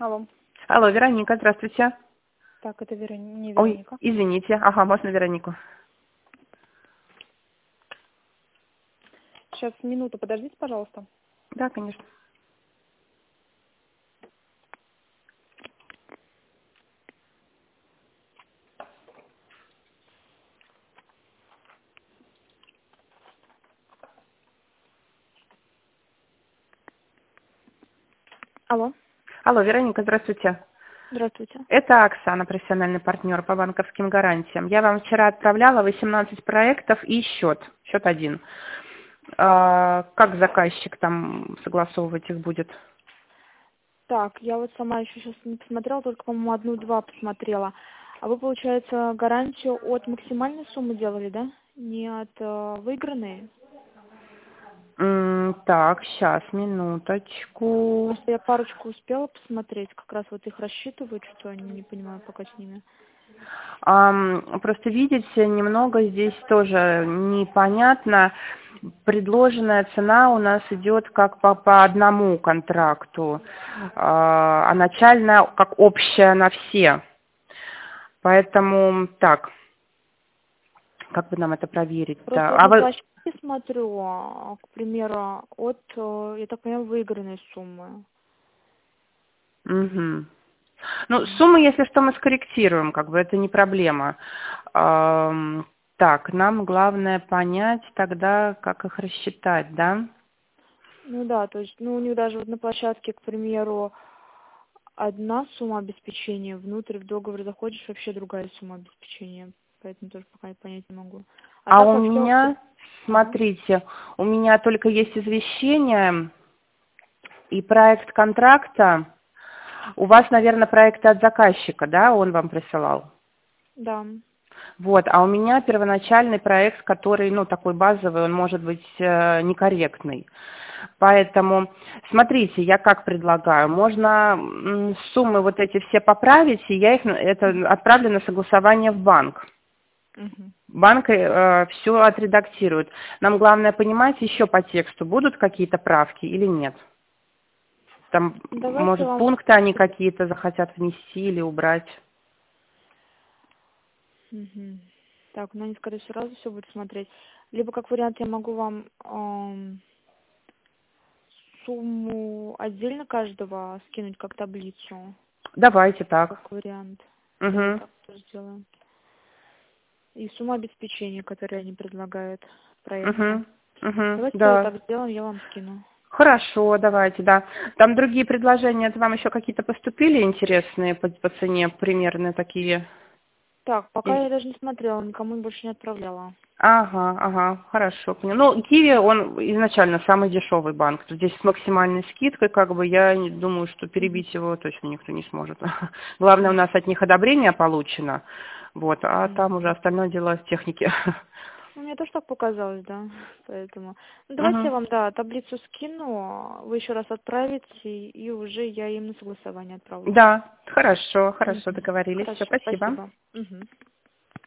Алло. Алло, Вероника, здравствуйте. Так, это не Ой, Вероника. извините. Ага, можно Веронику? Сейчас минуту, подождите, пожалуйста. Да, конечно. Алло. Алло, Вероника, здравствуйте. Здравствуйте. Это Оксана, профессиональный партнер по банковским гарантиям. Я вам вчера отправляла 18 проектов и счет. Счет один. Как заказчик там согласовывать их будет? Так, я вот сама еще сейчас не посмотрела, только, по-моему, одну-два посмотрела. А вы, получается, гарантию от максимальной суммы делали, да? Не от выигранной? Так, сейчас, минуточку. Просто я парочку успела посмотреть, как раз вот их рассчитывают, что не понимаю пока с ними. Просто видите, немного здесь тоже непонятно. Предложенная цена у нас идет как по одному контракту, а начальная как общая на все. Поэтому так, как бы нам это проверить-то? Просто вот А на вы... площадке смотрю, к примеру, от, я так понимаю, выигранной суммы. Мгм. Ну, суммы, если что, мы скорректируем, как бы это не проблема. Так, нам главное понять тогда, как их рассчитать, да? Ну да, то есть, ну у них даже вот на площадке, к примеру, одна сумма обеспечения, внутрь в договор заходишь, вообще другая сумма обеспечения. Поэтому тоже пока понять не могу. А А так у вообще... меня, Ага. смотрите, у меня только есть извещение и проект контракта. У вас, наверное, проекты от заказчика, да, он вам присылал? Да. Вот, а у меня первоначальный проект, который, ну, такой базовый, он может быть некорректный. Поэтому, смотрите, я как предлагаю, можно суммы вот эти все поправить, и я их это отправлю на согласование в банк. Мгм. Банк все отредактирует. Нам главное понимать еще по тексту, будут какие-то правки или нет. Там, Давайте может, вам... пункты они какие-то захотят внести или убрать. Мгм. Так, ну они, скорее всего, сразу все будут смотреть. Либо, как вариант, я могу вам сумму отдельно каждого скинуть как таблицу. Давайте так. Как вариант. Давай Угу. так тоже сделаем. И сумма обеспечения, которую они предлагают в проекте. Угу. Угу. Давайте тогда Да. так сделаем, я вам скину. Хорошо, давайте, да. Там другие предложения, это вам еще какие-то поступили интересные по цене, примерно такие? Так, пока я даже не смотрела, никому больше не отправляла. Ага, ага, хорошо, понял. Ну, Киви, он изначально самый дешевый банк. Тут здесь с максимальной скидкой, как бы, я не думаю, что Мгм. перебить его точно никто не сможет. Главное, у нас от них одобрение получено, вот, а там уже Мгм. остальное дело техники. Ну, мне тоже так показалось, да. Поэтому. Ну, давайте я Мгм. вам, да, таблицу скину, вы еще раз отправите, и уже я им на согласование отправлю. Да, хорошо, хорошо, Мгм. договорились. Все, Хорошо, спасибо. спасибо. Мгм.